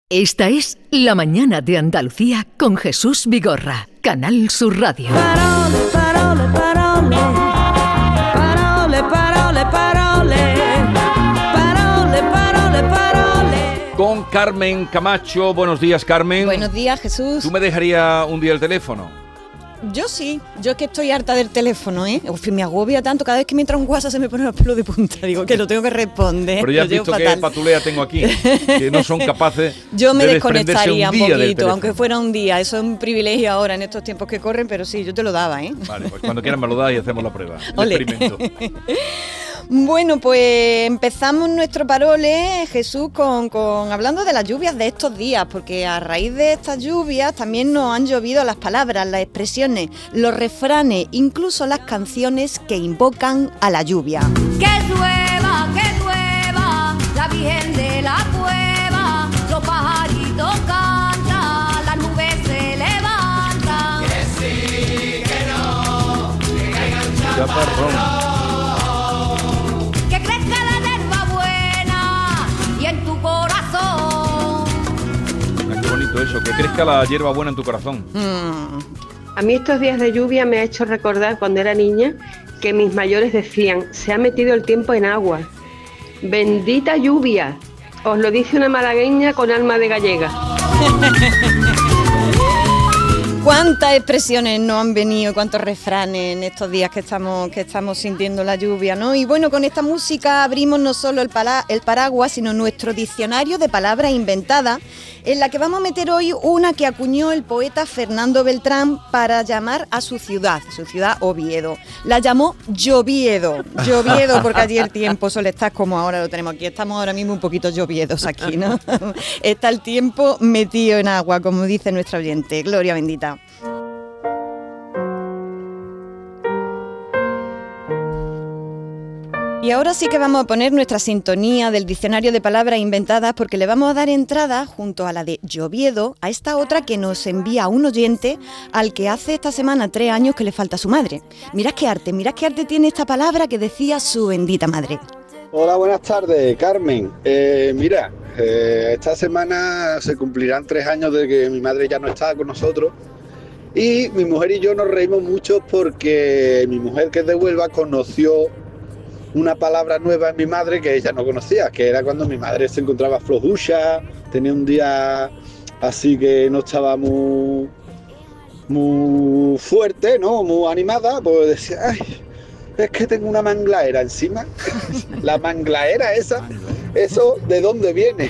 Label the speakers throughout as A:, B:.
A: Esta es La Mañana de Andalucía con Jesús Vigorra, Canal Sur Radio.
B: Parole, parole, parole. Parole, parole, parole. Parole, parole, parole.
C: Con Carmen Camacho. Buenos días, Carmen.
D: Buenos días, Jesús.
C: ¿Tú me dejarías un día el teléfono?
D: Yo sí, yo es que estoy harta del teléfono, ¿eh? Uf, me agobia tanto, cada vez que me entra un WhatsApp se me pone los pelos de punta, digo que lo tengo que responder.
C: Pero ya has visto qué patulea tengo aquí, que no son capaces
D: yo me
C: de
D: desconectaría un poquito, aunque
C: fuera
D: fuera un día, eso es un privilegio ahora en estos tiempos que corren, pero sí, yo te lo daba, ¿eh?
C: Vale, pues cuando quieras me lo das y hacemos la prueba, el
D: Ole.
C: experimento.
D: Bueno, pues empezamos nuestro parole, Jesús, con hablando de las lluvias de estos días, porque a raíz de estas lluvias también nos han llovido las palabras, las expresiones, los refranes, incluso las canciones que invocan a la lluvia.
E: Que llueva, la Virgen de la Cueva, los pajaritos cantan, las nubes se levantan. Que sí, que no, que caigan chaparrones.
C: Eso, que crezca la hierba buena en tu corazón.
F: A mí estos días de lluvia me ha hecho recordar cuando era niña que mis mayores decían: se ha metido el tiempo en agua. Bendita lluvia. Os lo dice una malagueña con alma de gallega.
D: ¿Cuántas expresiones nos han venido, cuántos refranes en estos días que estamos sintiendo la lluvia, ¿no? Y bueno, con esta música abrimos no solo el paraguas, sino nuestro diccionario de palabras inventadas, en la que vamos a meter hoy una que acuñó el poeta Fernando Beltrán para llamar a su ciudad Oviedo. La llamó Lloviedo, porque allí el tiempo suele estar como ahora lo tenemos aquí. Estamos ahora mismo un poquito lloviedos aquí, ¿no? Está el tiempo metido en agua, como dice nuestra oyente. Gloria bendita. Y ahora sí que vamos a poner nuestra sintonía del diccionario de palabras inventadas, porque le vamos a dar entrada, junto a la de Lloviedo, a esta otra que nos envía un oyente al que hace esta semana 3 años que le falta su madre. Mirad qué arte tiene esta palabra que decía su bendita madre.
G: Hola, buenas tardes, Carmen. Esta semana se cumplirán 3 años de que mi madre ya no está con nosotros. Y mi mujer y yo nos reímos mucho porque mi mujer, que es de Huelva, conoció una palabra nueva en mi madre que ella no conocía, que era cuando mi madre se encontraba flojucha, tenía un día así que no estaba muy fuerte, ¿no? Muy animada, pues decía: ay, es que tengo una manglaera encima. La manglaera esa, ¿eso de dónde viene?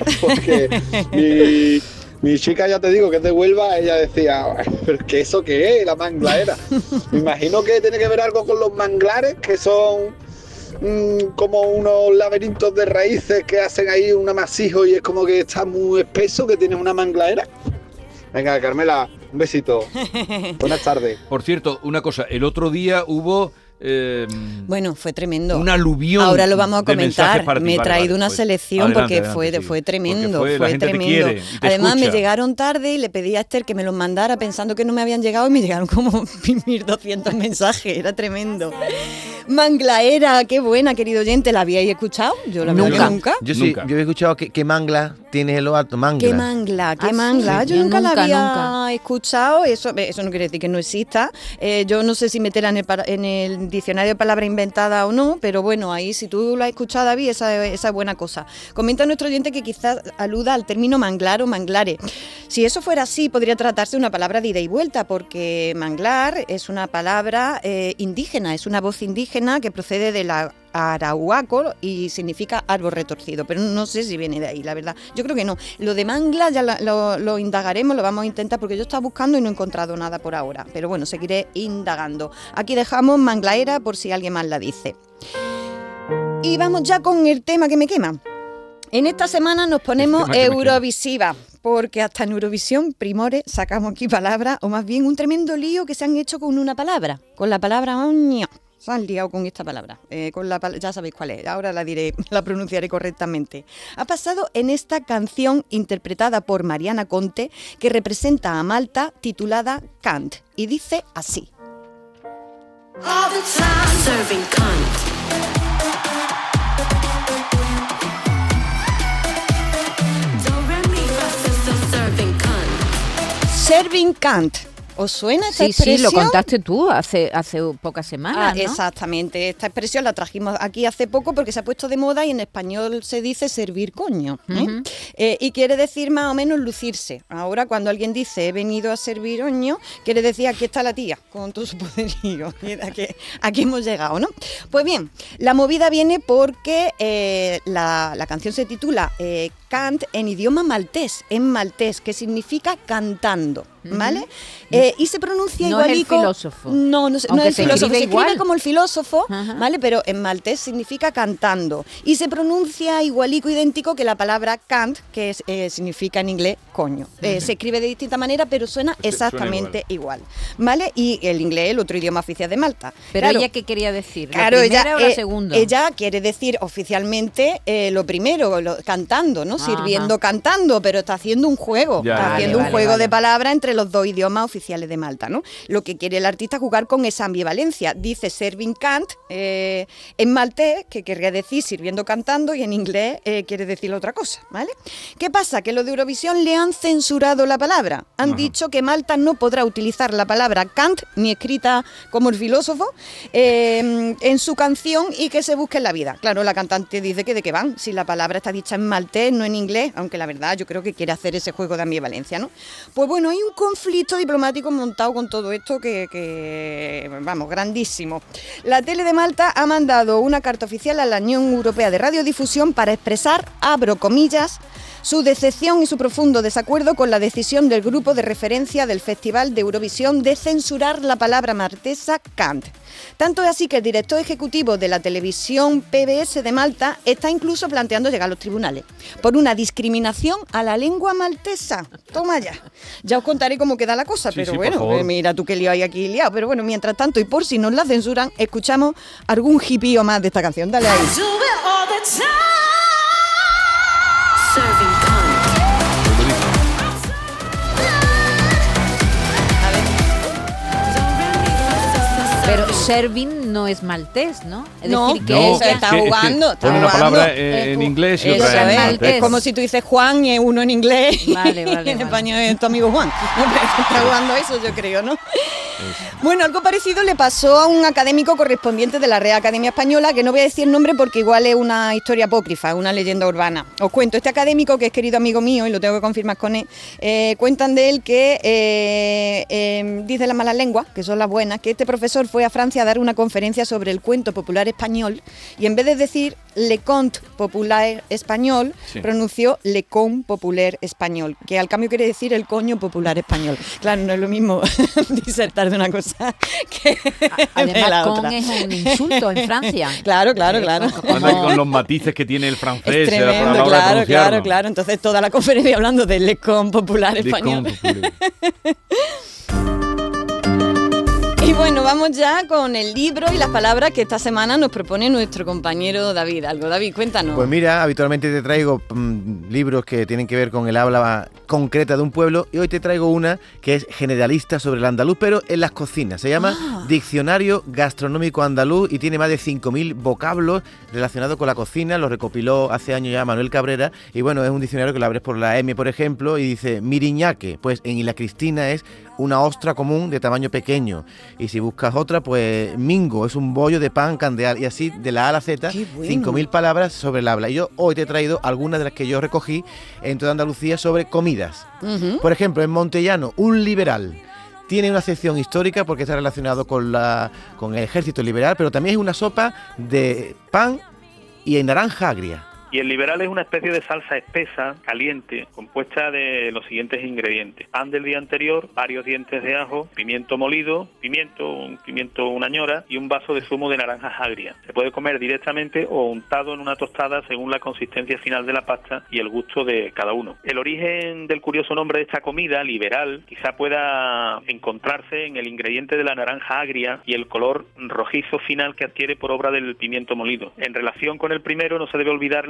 G: Porque mi chica, ya te digo, que es de Huelva, ella decía: ¿pero qué eso qué es, la manglaera? Me imagino que tiene que ver algo con los manglares, que son como unos laberintos de raíces que hacen ahí un amasijo y es como que está muy espeso, que tiene una manglaera. Venga, Carmela, un besito. Buenas tardes.
C: Por cierto, una cosa, el otro día hubo...
D: bueno, fue tremendo.
C: Un aluvión.
D: Ahora lo vamos a comentar. Me he traído una
C: pues,
D: selección porque fue tremendo. Fue tremendo. Además, me llegaron tarde y le pedí a Esther que me los mandara pensando que no me habían llegado y me llegaron como 1200 mensajes. Era tremendo. Manglaera, qué buena, querido oyente. ¿La habíais escuchado? Yo la verdad que nunca.
H: Yo sí, yo he escuchado que mangla tienes en lo alto, mangla.
D: ¿Qué mangla?
B: Sí,
D: yo nunca la había escuchado. Eso no quiere decir que no exista. Yo no sé si meterla en el diccionario de palabras inventadas o no, pero bueno, ahí si tú lo has escuchado, David, esa es buena cosa. Comenta nuestro oyente que quizás aluda al término manglar o manglare. Si eso fuera así, podría tratarse de una palabra de ida y vuelta, porque manglar es una palabra indígena, es una voz indígena que procede de la arahuaco y significa árbol retorcido, pero no sé si viene de ahí, la verdad. Yo creo que no. Lo de mangla ya lo indagaremos, lo vamos a intentar, porque yo estaba buscando y no he encontrado nada por ahora, pero bueno, seguiré indagando. Aquí dejamos manglaera por si alguien más la dice. Y vamos ya con el tema que me quema. En esta semana nos ponemos Eurovisiva, porque hasta en Eurovisión, primores, sacamos aquí palabras, o más bien un tremendo lío que se han hecho con una palabra, con la palabra oño. Se han liado con esta palabra, ya sabéis cuál es, ahora la pronunciaré correctamente. Ha pasado en esta canción interpretada por Mariana Conte, que representa a Malta, titulada Kant, y dice así.
B: All the time serving Kant. Do, re, mi, fa, sol,
D: serving cant. ¿Os suena esta
I: Sí,
D: expresión?
I: sí, lo contaste tú hace pocas semanas, ¿no?
D: Exactamente. Esta expresión la trajimos aquí hace poco porque se ha puesto de moda y en español se dice servir coño.
I: Ujú.
D: Y quiere decir más o menos lucirse. Ahora, cuando alguien dice he venido a servir coño, quiere decir aquí está la tía, con todo su poderío. Mira que aquí hemos llegado, ¿no? Pues bien, la movida viene porque la canción se titula Cant en idioma maltés, en maltés, que significa cantando, ¿vale? Y se pronuncia
I: No es el
D: igualico.
I: filósofo.
D: No es
I: Aunque
D: el
I: se
D: filósofo.
I: escribe
D: Se escribe
I: igual.
D: como el filósofo,
I: Ajá.
D: ¿vale? Pero en maltés significa cantando. Y se pronuncia igualico, idéntico que la palabra cant, que significa en inglés coño. Se escribe de distinta manera, pero suena exactamente igual. ¿Vale? Y el inglés, el otro idioma oficial de Malta.
I: Pero
D: Claro,
I: ella, ¿qué quería decir?
D: Claro,
I: ¿La primera
D: ella,
I: o la segunda?
D: ella quiere decir oficialmente lo primero, cantando, ¿no? Sirviendo cantando, pero está haciendo un juego.
C: Ya,
D: Está
C: ya,
D: haciendo
C: ya,
D: un
C: ya,
D: juego
I: ya.
D: de palabras entre los dos idiomas oficiales de Malta, ¿no? Lo que quiere el artista es jugar con esa ambivalencia. Dice serving cant en maltés, que querría decir sirviendo cantando, y en inglés quiere decir otra cosa, ¿vale? ¿Qué pasa? Que los de Eurovisión le han censurado la palabra. Han dicho que Malta no podrá utilizar la palabra cant, ni escrita como el filósofo, en su canción y que se busque en la vida. Claro, la cantante dice que de qué van, si la palabra está dicha en maltés, no en inglés, aunque la verdad yo creo que quiere hacer ese juego de ambivalencia, ¿no? Pues bueno, hay un conflicto diplomático montado con todo esto que vamos, grandísimo. La tele de Malta ha mandado una carta oficial a la Unión Europea de Radiodifusión para expresar, abro comillas, su decepción y su profundo desacuerdo con la decisión del grupo de referencia del Festival de Eurovisión de censurar la palabra maltesa cant. Tanto es así que el director ejecutivo de la televisión PBS de Malta está incluso planteando llegar a los tribunales por una discriminación a la lengua maltesa. Toma ya. Ya os contaré cómo queda la cosa,
C: Sí,
D: pero
C: sí, por
D: bueno,
C: favor.
D: mira tú qué lío hay aquí liado. Pero bueno, mientras tanto, y por si nos la censuran, escuchamos algún hippie más de esta canción. Dale ahí.
B: Do it all the time. Serving cunt.
I: Pero serving no es maltés, ¿no? Es
D: No,
I: decir, que
C: No,
I: ella...
D: está
C: es que
D: jugando, está
C: pone una
D: jugando.
C: palabra en inglés y
D: Eso
C: otra en
D: es,
C: maltés.
D: es como si tú dices Juan y uno en inglés
I: Vale,
D: y
I: vale,
D: en
I: vale.
D: español es tu amigo Juan. No, pero está jugando eso, yo creo, ¿no? Bueno, algo parecido le pasó a un académico correspondiente de la Real Academia Española, que no voy a decir el nombre porque igual es una historia apócrifa, una leyenda urbana. Os cuento, este académico, que es querido amigo mío y lo tengo que confirmar con él, cuentan de él que dice las malas lenguas, que son las buenas, que este profesor fue a Francia a dar una conferencia sobre el cuento popular español y en vez de decir Le Conte Popular Español,
C: Sí.
D: pronunció Le Con Popular Español, que al cambio quiere decir el coño popular español. Claro, no es lo mismo disertar de una cosa que de
I: Además,
D: la
I: con
D: otra.
I: es un insulto en Francia.
D: Claro, claro, claro.
C: Anda con los matices que tiene el francés
D: Es
C: a la
D: tremendo,
C: hora de
D: claro,
C: pronunciarlo.
D: claro, claro. Entonces toda la conferencia hablando del Le Con Popular
C: De
D: Español.
C: con-
D: Y bueno, vamos ya con el libro y las palabras que esta semana nos propone nuestro compañero David. Algo, David, cuéntanos.
H: Pues mira, habitualmente te traigo libros que tienen que ver con el habla concreta de un pueblo y hoy te traigo una que es generalista sobre el andaluz, pero en las cocinas. Se llama Diccionario Gastronómico Andaluz y tiene más de 5.000 vocablos relacionados con la cocina. Lo recopiló hace años ya Manuel Cabrera y bueno, es un diccionario que lo abres por la M, por ejemplo, y dice miriñaque, pues en Isla Cristina es una ostra común de tamaño pequeño. Y si buscas otra, pues mingo, es un bollo de pan candeal. Y así, de la A a la Z,
D: ¡Qué bueno!
H: 5.000 palabras sobre el habla. Y yo hoy te he traído algunas de las que yo recogí en toda Andalucía sobre comidas.
D: Ujú.
H: Por ejemplo, en Montellano, un liberal tiene una sección histórica porque está relacionado con el ejército liberal, pero también es una sopa de pan y en naranja agria.
J: Y el liberal es una especie de salsa espesa, caliente, compuesta de los siguientes ingredientes: pan del día anterior, varios dientes de ajo, pimiento molido, un pimiento una ñora y un vaso de zumo de naranjas agrias. Se puede comer directamente o untado en una tostada según la consistencia final de la pasta y el gusto de cada uno. El origen del curioso nombre de esta comida, liberal, quizá pueda encontrarse en el ingrediente de la naranja agria y el color rojizo final que adquiere por obra del pimiento molido. En relación con el primero, no se debe olvidar la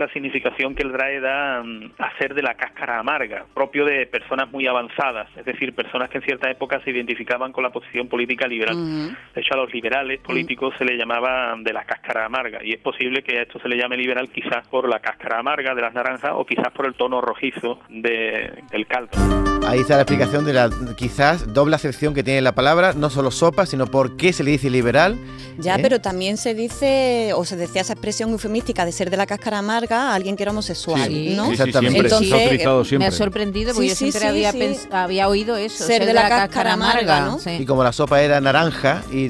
J: la significación que el DRAE da a ser de la cáscara amarga, propio de personas muy avanzadas, es decir, personas que en cierta época se identificaban con la posición política liberal. De hecho, a los liberales políticos se le llamaba de la cáscara amarga, y es posible que a esto se le llame liberal quizás por la cáscara amarga de las naranjas o quizás por el tono rojizo del caldo.
H: Ahí está la explicación de la quizás doble acepción que tiene la palabra, no solo sopa, sino por qué se le dice liberal.
D: Ya, pero también se dice, o se decía esa expresión eufemística de ser de la cáscara amarga a alguien que era homosexual, ¿no?
H: Sí, exactamente.
D: Entonces,
C: se ha utilizado siempre.
I: Me ha sorprendido porque yo siempre había oído eso.
D: Ser de la cáscara amarga, ¿no?
I: Sí.
H: Y como la sopa era naranja y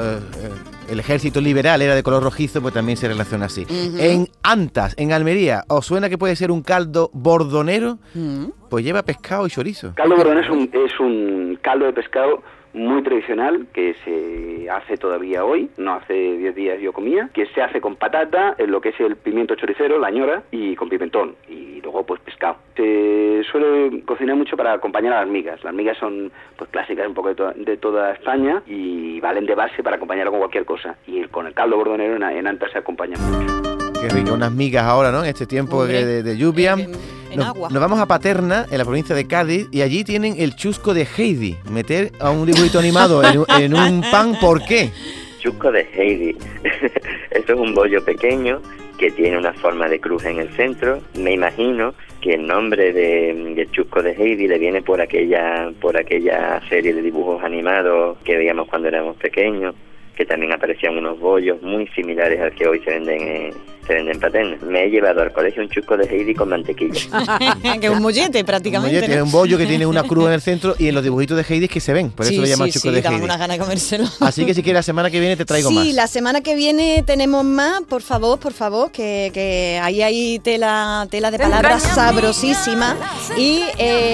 H: el ejército liberal era de color rojizo, pues también se relaciona así. En Antas, en Almería, ¿os suena que puede ser un caldo bordonero? Pues lleva pescado y chorizo.
K: Caldo bordonero es un caldo de pescado muy tradicional que se hace todavía hoy, no hace 10 días yo comía, que se hace con patata, lo que es el pimiento choricero, la ñora, y con pimentón, y luego pues pescado. Se suele cocinar mucho para acompañar a las migas. Las migas son pues clásicas un poco de toda España y valen de base para acompañarlo con cualquier cosa. Y con el caldo bordonero en Antas se acompaña mucho.
H: Qué rico, unas migas ahora, ¿no? En este tiempo de lluvia. Nos vamos a Paterna, en la provincia de Cádiz, y allí tienen el chusco de Heidi. Meter a un dibujito animado en un pan, ¿por qué?
L: Chusco de Heidi. Esto es un bollo pequeño que tiene una forma de cruz en el centro. Me imagino que el nombre de chusco de Heidi le viene por aquella serie de dibujos animados que veíamos cuando éramos pequeños, que también aparecían unos bollos muy similares al que hoy se venden en Paterna. Me he llevado al colegio un chusco de Heidi con mantequilla.
D: Que es un mollete prácticamente.
H: Un mollete, un bollo que tiene una cruz en el centro y en los dibujitos de Heidi es que se ven, por eso lo llaman chusco de Heidi.
D: Sí, unas ganas de comérselo.
H: Así que si quieres la semana que viene te traigo más.
D: Sí, la semana que viene tenemos más, por favor, que ahí hay tela de palabras sabrosísima. Y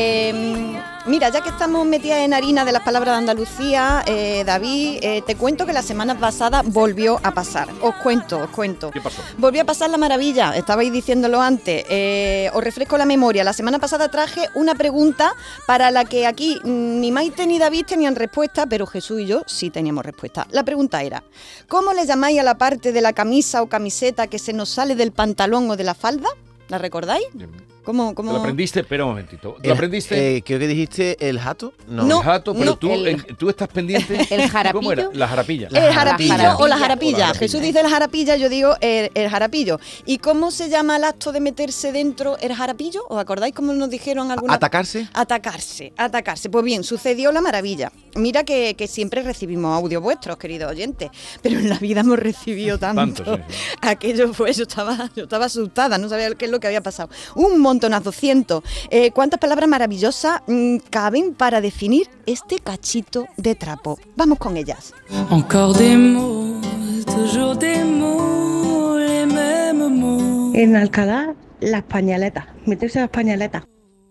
D: mira, ya que estamos metidas en harina de las palabras de Andalucía, David, te cuento que la semana pasada volvió a pasar. Os cuento.
C: ¿Qué pasó?
D: Volvió a pasar la maravilla, estabais diciéndolo antes. Os refresco la memoria. La semana pasada traje una pregunta para la que aquí ni Maite ni David tenían respuesta, pero Jesús y yo sí teníamos respuesta. La pregunta era, ¿cómo le llamáis a la parte de la camisa o camiseta que se nos sale del pantalón o de la falda? ¿La recordáis? ¿Cómo?
C: ¿Te lo aprendiste? Espera un momentito. ¿Te lo aprendiste?
H: Creo que dijiste el jato.
C: No, el jato, pero tú estás pendiente.
I: ¿El jarapillo?
C: ¿Cómo era? La jarapilla.
D: El jarapillo o la jarapilla. Jesús dice el jarapilla, yo digo el jarapillo. ¿Y cómo se llama el acto de meterse dentro el jarapillo? ¿Os acordáis cómo nos dijeron alguna?
H: ¿Atacarse?
D: Atacarse. Pues bien, sucedió la maravilla. Mira que siempre recibimos audios vuestros, queridos oyentes, pero en la vida hemos recibido tanto. Sí. Aquello fue, yo estaba asustada, no sabía qué es lo que había pasado. Un montonazo, 100. ¿Cuántas palabras maravillosas caben para definir este cachito de trapo? Vamos con ellas.
B: Encore des mots, toujours des mots, les mêmes mots.
M: En Alcalá, las pañaletas, meterse las pañaletas.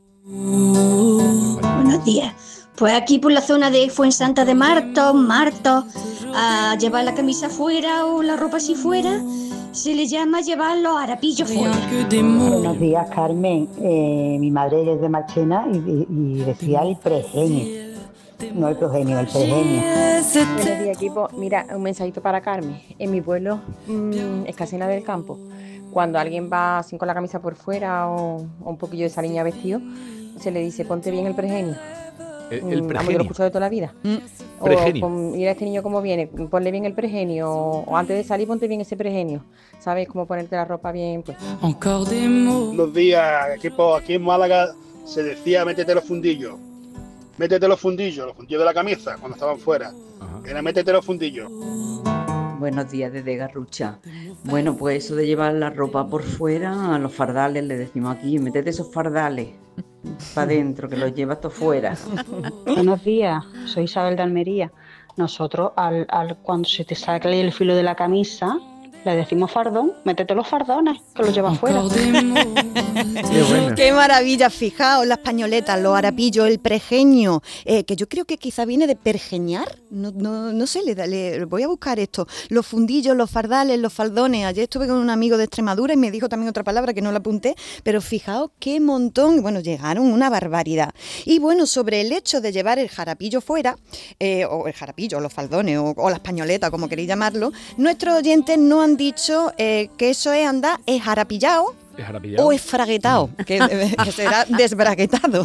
N: Buenos días. Pues aquí por la zona de Fuensanta de Martos, a llevar la camisa fuera o la ropa así fuera, se le llama llevar los harapillos fuera.
O: Buenos días, Carmen. Mi madre es de Marchena y decía el pregenio. No el progenio, el pregenio.
P: Buenos días, equipo. Mira, un mensajito para Carmen. En mi pueblo, Escasena del Campo, cuando alguien va sin con la camisa por fuera o un poquillo de saliña vestido, se le dice, ponte bien el pregenio.
C: El pregenio.
P: Yo lo he escuchado de toda la vida.
C: Pregenio.
P: O mira este niño cómo viene, ponle bien el pregenio. O antes de salir, ponte bien ese pregenio. ¿Sabes cómo ponerte la ropa bien? Pues.
G: Buenos días, equipo. Aquí en Málaga se decía métete los fundillos. Métete los fundillos de la camisa cuando estaban fuera. Era métete los fundillos.
Q: Buenos días desde Garrucha. Bueno, pues eso de llevar la ropa por fuera, a los fardales le decimos aquí, métete esos fardales para adentro, que los llevas todo fuera.
O: Buenos días, soy Isabel de Almería. Nosotros, cuando se te sale el filo de la camisa, le decimos fardón, métete los fardones, que los llevas fuera.
D: Qué maravilla, fijaos, las pañoletas, los harapillos, el pregenio, que yo creo que quizá viene de pergeñar, no sé, le voy a buscar esto, los fundillos, los fardales, los faldones. Ayer estuve con un amigo de Extremadura y me dijo también otra palabra que no la apunté, pero fijaos qué montón, bueno, llegaron una barbaridad. Y bueno, sobre el hecho de llevar el jarapillo fuera, o el jarapillo, los faldones, o las pañoletas, como queréis llamarlo, nuestros oyentes no han dicho que eso es andar jarapillado.
C: Esjarapillado.
D: O esfraguetado, que será desbraguetado.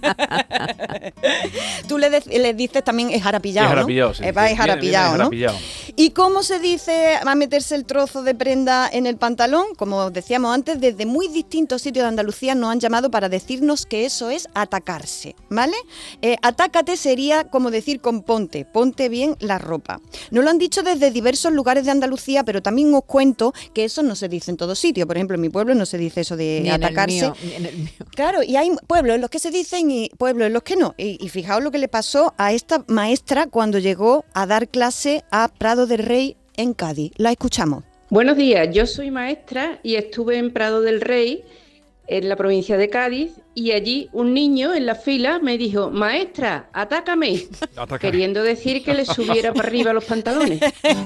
D: Tú le dices también esjarapillado, ¿no?
C: Esjarapillado, sí.
D: Va esjarapillado, ¿no?
C: Esjarapillado.
D: ¿Y cómo se dice a meterse el trozo de prenda en el pantalón? Como decíamos antes, desde muy distintos sitios de Andalucía nos han llamado para decirnos que eso es atacarse, ¿vale? Atácate sería como decir ponte bien la ropa. Nos lo han dicho desde diversos lugares de Andalucía, pero también os cuento que eso no se dice en todos sitios. Por ejemplo, en mi pueblo no se dice eso de
I: Ni
D: atacarse.
I: ni en el mío.
D: Claro, y hay pueblos en los que se dicen y pueblos en los que no. Y fijaos lo que le pasó a esta maestra cuando llegó a dar clase a Prado del Rey en Cádiz. La escuchamos.
R: Buenos días, yo soy maestra y estuve en Prado del Rey, en la provincia de Cádiz, y allí un niño en la fila me dijo: maestra, atácame, queriendo decir que le subiera para arriba los pantalones.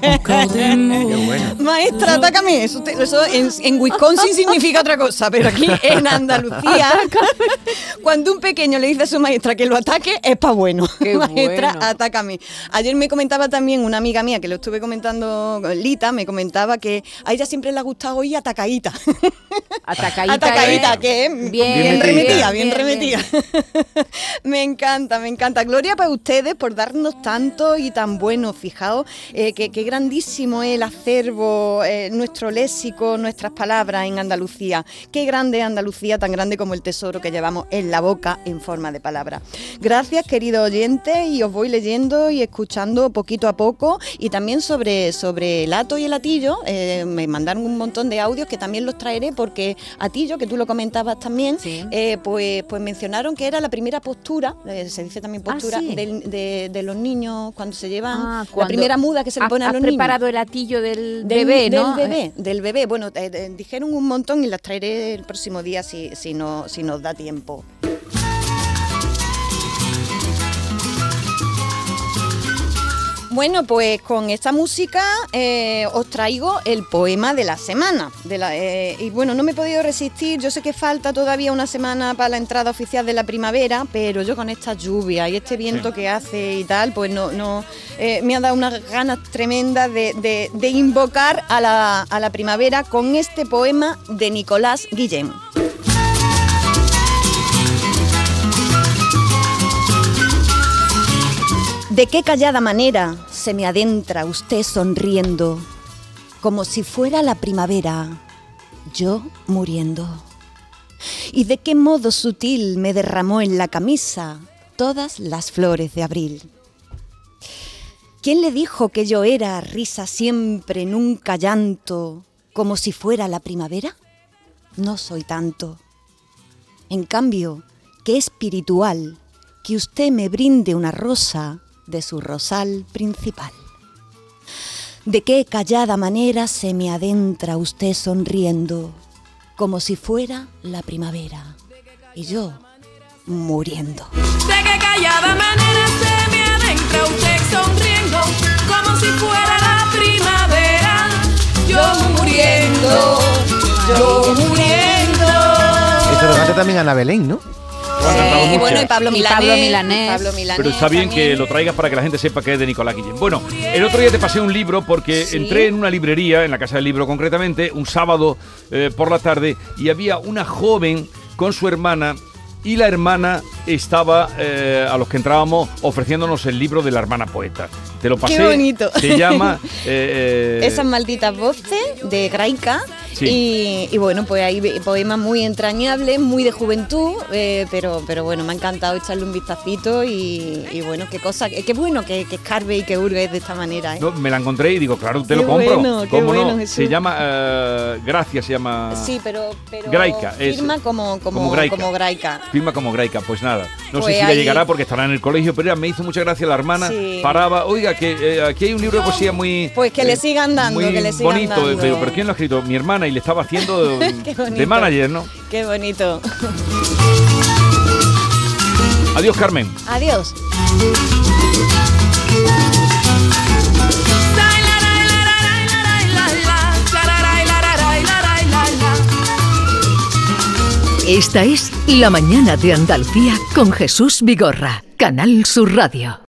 D: Maestra, atácame. Eso en Wisconsin significa otra cosa, pero aquí en Andalucía, cuando un pequeño le dice a su maestra que lo ataque, es pa' bueno.
I: Qué
D: Maestra,
I: bueno.
D: atácame. Ayer me comentaba también una amiga mía, que lo estuve comentando, Lita, me comentaba que a ella siempre le ha gustado oír atacadita. Atacadita, que es bien remetida. Me encanta. Gloria para ustedes por darnos tanto y tan bueno. Fijaos qué grandísimo es el acervo, nuestro léxico, nuestras palabras en Andalucía. Qué grande es Andalucía, tan grande como el tesoro que llevamos en la boca en forma de palabra. Gracias, queridos oyentes, y os voy leyendo y escuchando poquito a poco. Y también sobre el ato y el atillo, me mandaron un montón de audios que también los traeré, porque atillo, que tú lo comentabas también,
I: Sí.
D: Pues mencionaron que era la primera postura, se dice también postura,
I: sí.
D: de los niños cuando se llevan, la
I: Cuando
D: primera muda que se le pone a los niños.
I: Has preparado el atillo del bebé, ¿no?
D: Del bebé. Bueno, dijeron un montón y las traeré el próximo día si nos da tiempo. Bueno, pues con esta música os traigo el poema de la semana. Y bueno, no me he podido resistir. Yo sé que falta todavía una semana para la entrada oficial de la primavera, pero yo con esta lluvia y este viento que hace y tal, pues no me ha dado unas ganas tremendas de invocar a la primavera con este poema de Nicolás Guillén. ¿De qué callada manera se me adentra usted sonriendo, como si fuera la primavera, yo muriendo? ¿Y de qué modo sutil me derramó en la camisa todas las flores de abril? ¿Quién le dijo que yo era risa siempre, nunca llanto, como si fuera la primavera? No soy tanto. En cambio, qué espiritual que usted me brinde una rosa de su rosal principal. ¿De qué callada manera se me adentra usted sonriendo, como si fuera la primavera, y yo muriendo?
B: De qué callada manera se me adentra usted sonriendo, como si fuera la primavera, yo muriendo.
H: Esto lo canta también Ana Belén, ¿no?
D: Y bueno, y Pablo Milanés.
C: Pero está bien que lo traigas para que la gente sepa que es de Nicolás Guillén. Bueno, el otro día te pasé un libro porque entré en una librería, en la Casa del Libro concretamente, un sábado por la tarde, y había una joven con su hermana, y la hermana estaba, a los que entrábamos, ofreciéndonos el libro de la hermana poeta. Te lo pasé.
D: ¡Qué bonito!
C: Se llama...
D: Esas malditas voces, de Graica.
C: Sí.
D: Y bueno, pues hay poemas muy entrañables, muy de juventud, pero bueno, me ha encantado echarle un vistacito y bueno, qué bueno que escarbe y que hurgues de esta manera, ¿eh?
C: No, me la encontré y digo, claro, te lo compro. ¿Cómo no? Se llama Gracia, se llama...
D: Sí, pero
C: Graica,
D: firma como Graica.
C: Firma como Graica, pues nada. No
D: Pues
C: sé si
D: ahí...
C: ya llegará porque estará en el colegio, pero me hizo mucha gracia la hermana.
D: Sí.
C: Paraba, oiga, que aquí hay un libro de poesía muy...
D: Pues que le sigan dando,
C: muy
D: que le sigan
C: bonito,
D: dando.
C: pero ¿quién lo ha escrito? Mi hermana, y le estaba haciendo
D: Qué bonito.
C: de manager, ¿no?
D: Qué bonito.
C: Adiós, Carmen.
D: Adiós.
A: Esta es La Mañana de Andalucía con Jesús Vigorra, Canal Sur Radio.